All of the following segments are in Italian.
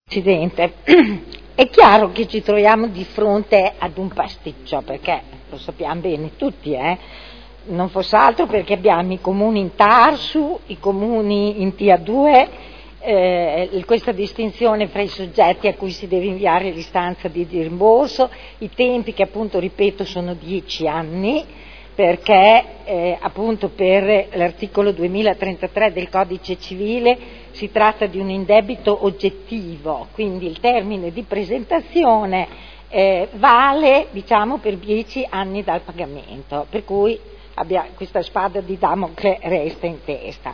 Presidente, è chiaro che ci troviamo di fronte ad un pasticcio, perché lo sappiamo bene tutti, non fosse altro perché abbiamo i comuni in TARSU, i comuni in TA2, questa distinzione fra i soggetti a cui si deve inviare l'istanza di rimborso, i tempi che appunto, ripeto, sono 10 anni, perché appunto per l'articolo 2033 del Codice Civile si tratta di un indebito oggettivo, quindi il termine di presentazione vale, diciamo, per 10 anni dal pagamento, per cui questa spada di Damocle resta in testa.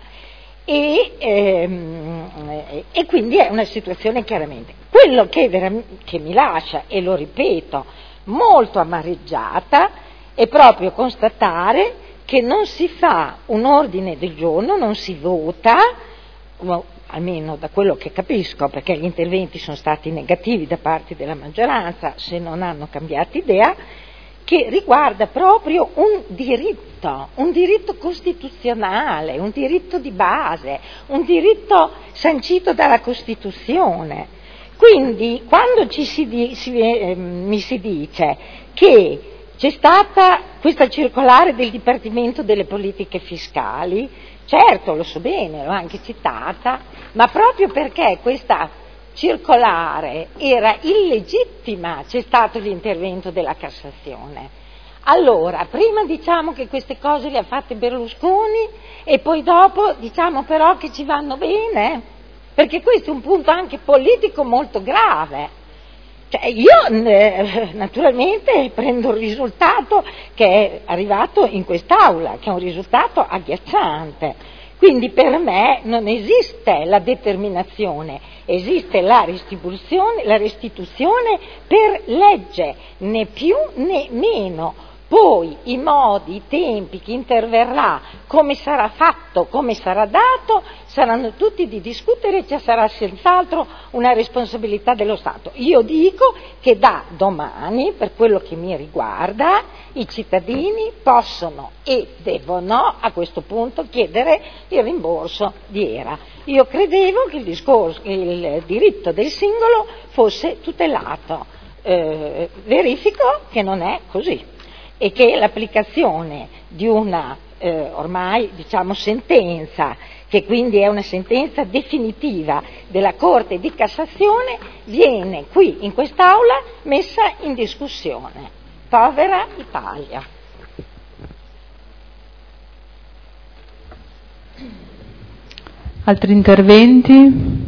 E quindi è una situazione chiaramente. Quello che mi lascia, e lo ripeto, molto amareggiata, è proprio constatare che non si fa un ordine del giorno, non si vota, almeno da quello che capisco, perché gli interventi sono stati negativi da parte della maggioranza, se non hanno cambiato idea, che riguarda proprio un diritto costituzionale, un diritto di base, un diritto sancito dalla Costituzione. Quindi quando mi si dice che c'è stata questa circolare del Dipartimento delle Politiche Fiscali, certo, lo so bene, l'ho anche citata, ma proprio perché questa circolare era illegittima c'è stato l'intervento della Cassazione. Allora, prima diciamo che queste cose le ha fatte Berlusconi e poi dopo diciamo però che ci vanno bene, perché questo è un punto anche politico molto grave. Cioè, io naturalmente prendo il risultato che è arrivato in quest'Aula, che è un risultato agghiacciante. Quindi per me non esiste la determinazione, esiste la restituzione per legge, né più né meno. Poi i modi, i tempi, chi interverrà, come sarà fatto, come sarà dato, saranno tutti di discutere, ci sarà senz'altro una responsabilità dello Stato. Io dico che da domani, per quello che mi riguarda, i cittadini possono e devono a questo punto chiedere il rimborso di ERA. Io credevo che il diritto del singolo fosse tutelato, verifico che non è così. E che l'applicazione di una ormai diciamo sentenza, che quindi è una sentenza definitiva della Corte di Cassazione, viene qui in quest'Aula messa in discussione. Povera Italia. Altri interventi?